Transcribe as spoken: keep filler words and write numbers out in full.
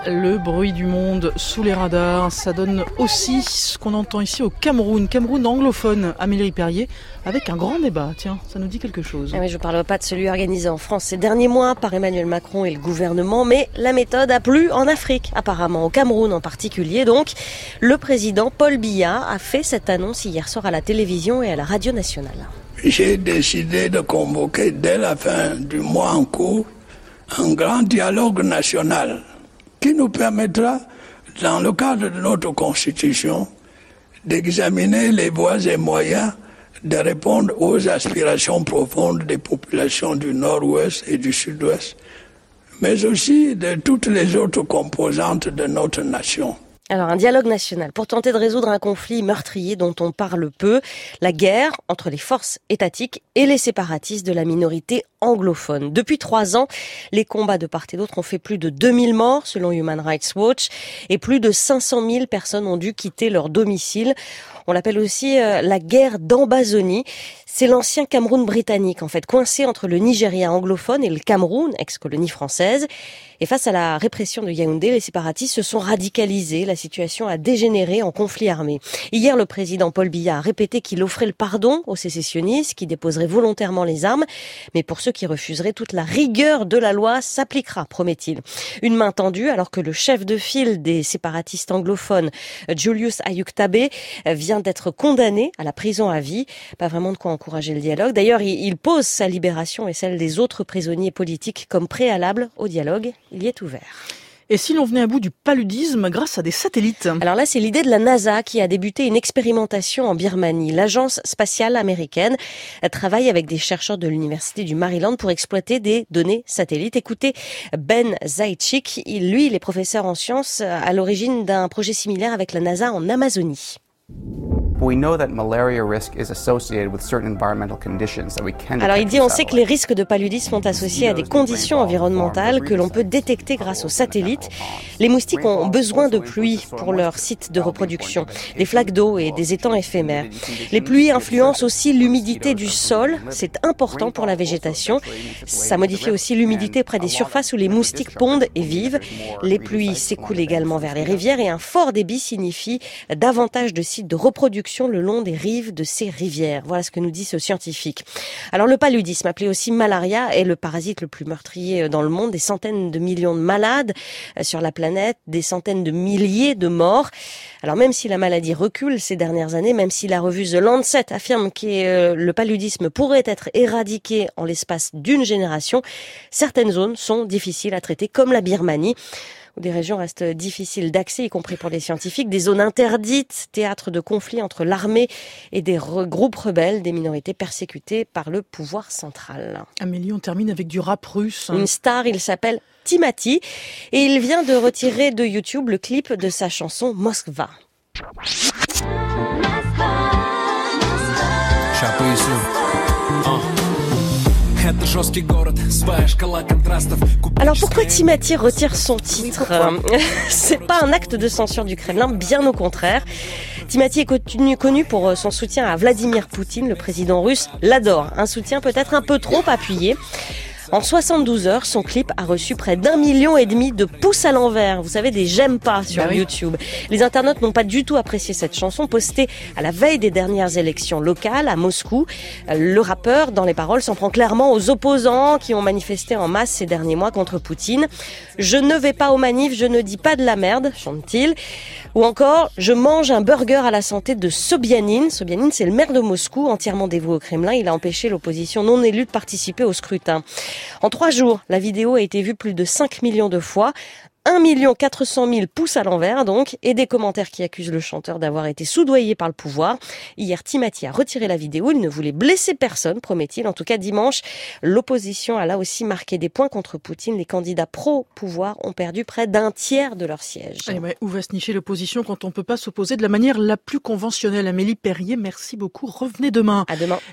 Le bruit du monde sous les radars, ça donne aussi ce qu'on entend ici au Cameroun. Cameroun anglophone, Amélie Perrier, avec un grand débat. Tiens, ça nous dit quelque chose. Ah oui, je ne parle pas de celui organisé en France ces derniers mois par Emmanuel Macron et le gouvernement, mais la méthode a plu en Afrique, apparemment au Cameroun en particulier. Donc, le président Paul Biya a fait cette annonce hier soir à la télévision et à la radio nationale. J'ai décidé de convoquer dès la fin du mois en cours un grand dialogue national qui nous permettra, dans le cadre de notre Constitution, d'examiner les voies et moyens de répondre aux aspirations profondes des populations du Nord-Ouest et du Sud-Ouest, mais aussi de toutes les autres composantes de notre nation. Alors, un dialogue national pour tenter de résoudre un conflit meurtrier dont on parle peu, la guerre entre les forces étatiques et les séparatistes de la minorité anglophone. Depuis trois ans, les combats de part et d'autre ont fait plus de deux mille morts, selon Human Rights Watch, et plus de cinq cent mille personnes ont dû quitter leur domicile. On l'appelle aussi euh, la guerre d'Ambazonie. C'est l'ancien Cameroun britannique, en fait, coincé entre le Nigeria anglophone et le Cameroun, ex-colonie française. Et face à la répression de Yaoundé, les séparatistes se sont radicalisés. La situation a dégénéré en conflit armé. Hier, le président Paul Biya a répété qu'il offrait le pardon aux sécessionnistes qui déposeraient volontairement les armes. Mais pour ceux qui refuseraient, toute la rigueur de la loi s'appliquera, promet-il. Une main tendue alors que le chef de file des séparatistes anglophones, Julius Ayuk-Tabé, vient d'être condamné à la prison à vie. Pas vraiment de quoi encourager le dialogue. D'ailleurs, il pose sa libération et celle des autres prisonniers politiques comme préalable au dialogue. Il y est ouvert. Et si l'on venait à bout du paludisme grâce à des satellites? Alors là, c'est l'idée de la NASA qui a débuté une expérimentation en Birmanie. L'agence spatiale américaine travaille avec des chercheurs de l'université du Maryland pour exploiter des données satellites. Écoutez Ben Zaitchik, lui, il est professeur en sciences à l'origine d'un projet similaire avec la NASA en Amazonie. Alors il dit on sait que les risques de paludisme sont associés à des conditions environnementales que l'on peut détecter grâce aux satellites. Les moustiques ont besoin de pluie pour leur site de reproduction, des flaques d'eau et des étangs éphémères. Les pluies influencent aussi l'humidité du sol, c'est important pour la végétation. Ça modifie aussi l'humidité près des surfaces où les moustiques pondent et vivent. Les pluies s'écoulent également vers les rivières et un fort débit signifie davantage de sites de reproduction le long des rives de ces rivières. Voilà ce que nous dit ce scientifique. Alors le paludisme, appelé aussi malaria, est le parasite le plus meurtrier dans le monde. Des centaines de millions de malades sur la planète, des centaines de milliers de morts. Alors même si la maladie recule ces dernières années, même si la revue The Lancet affirme que le paludisme pourrait être éradiqué en l'espace d'une génération, certaines zones sont difficiles à traiter, comme la Birmanie, où des régions restent difficiles d'accès, y compris pour les scientifiques, des zones interdites, théâtre de conflits entre l'armée et des re- groupes rebelles, des minorités persécutées par le pouvoir central. Amélie, on termine avec du rap russe. Une star, il s'appelle Timati, et il vient de retirer de YouTube le clip de sa chanson Moskva. Alors pourquoi Timati retire son titre? C'est pas un acte de censure du Kremlin, bien au contraire. Timati est connu, connu pour son soutien à Vladimir Poutine, le président russe l'adore. Un soutien peut-être un peu trop appuyé. En soixante-douze heures, son clip a reçu près d'un million et demi de pouces à l'envers. Vous savez, des j'aime pas sur bah oui. YouTube. Les internautes n'ont pas du tout apprécié cette chanson postée à la veille des dernières élections locales à Moscou. Le rappeur, dans les paroles, s'en prend clairement aux opposants qui ont manifesté en masse ces derniers mois contre Poutine. Je ne vais pas aux manifs, je ne dis pas de la merde, chante-t-il. Ou encore, je mange un burger à la santé de Sobyanin. Sobyanin, c'est le maire de Moscou, entièrement dévoué au Kremlin. Il a empêché l'opposition non élue de participer au scrutin. En trois jours, la vidéo a été vue plus de cinq millions de fois. un million quatre cent mille pouces à l'envers, donc, et des commentaires qui accusent le chanteur d'avoir été soudoyé par le pouvoir. Hier, Timati a retiré la vidéo. Il ne voulait blesser personne, promet-il. En tout cas, dimanche, l'opposition a là aussi marqué des points contre Poutine. Les candidats pro-pouvoir ont perdu près d'un tiers de leur siège. Eh ouais, où va se nicher l'opposition quand on ne peut pas s'opposer de la manière la plus conventionnelle? Amélie Perrier, merci beaucoup. Revenez demain. À demain.